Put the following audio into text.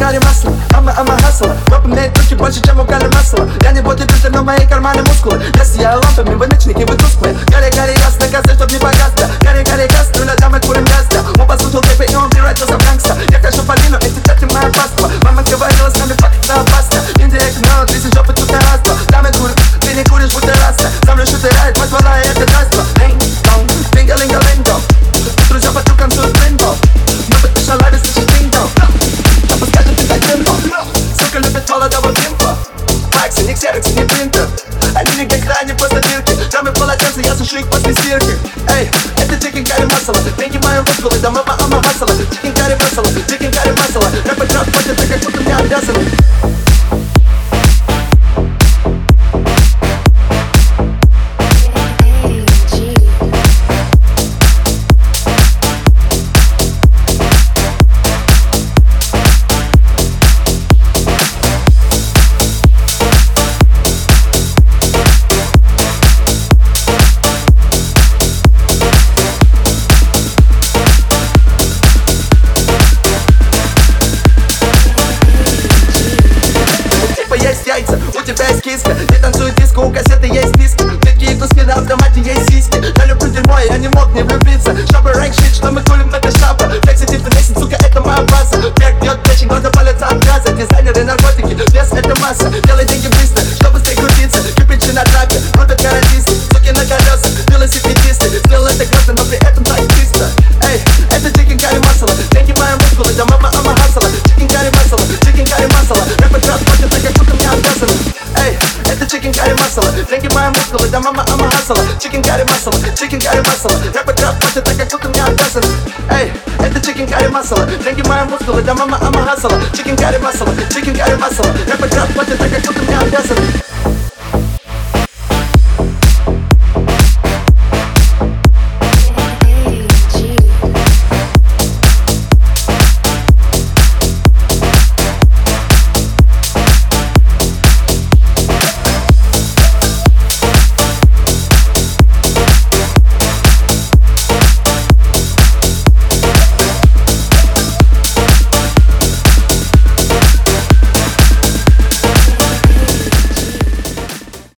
карри масло, ама хасла. Папа меняет руки больше, чем у Кали масла. Я не бодибилдер, но мои карманы мускулы. Я сияю лампами, вы ночники, вы тусклые. Гори ясно, газы, чтоб не погасно. Гори газ, нуля дамы, курим газда. Он послушал тэпы, и он превратился в гангста. Я хожу по лину, эти тетки моя паства. Мама говорила, с нами факт, это опасно. Индия, но ты с жопы тут на раз-два. Дамы курят, ты не куришь, будто раса. Сам лишь утирает, мать ствола, и это даство. Динг-донг, линга-линга-линго. Друзья вокруг танцуют блинго. Но подпиши лайвы, слышишь динг-донг. А подскажет ты так темпо. Сука любит молодого пимпа. Макси, не ксерокс, не принтер. Они не гангра, не просто бирки. Дамы полотенца, я сушу их после стирки. Эй, это чикен карри масала. Деньги мои мускулы, да мама хасала. Чикен карри масала, чикен карри масала. Рэп и трап платят, так как будто мне обязаны. Есть яйца, у тебя есть киска. Не танцует диско, у кассеты есть диски. Детки и куски на автомате есть сиськи. Я люблю дерьмо, я не мог не влюбиться. Шапа рэнк щит, что мы кулим, это шапа. Флекси типа месяц, сука, это моя база. Бег бьет печень, глаза палятся от газа. Дизайнеры, наркотики, вес это масса. Делай деньги быстро, чтобы быстрее крутиться. Кипичи на трапе, рубят каратисты. Суки на колесах, велосипедисты. Сделал это грозно, но при этом так чисто. Эй, это чикен карри масала. Деньги мои мускулы, да мама хасала. Чикен карри масала, чикен карри масала. Рэп и трап платят, так как будто мне обязаны. Эй, это чикен карри масала. Деньги мои мускулы, да мама хасала. Чикен карри масала, чикен карри масала. Рэп и трап платят, так как будто мне обязаны. Эй, это чикен карри масала. Деньги мои мускулы, да мама хасала. Чикен карри масала, чикен карри масала. Рэп и трап платят, так как будто мне обязаны.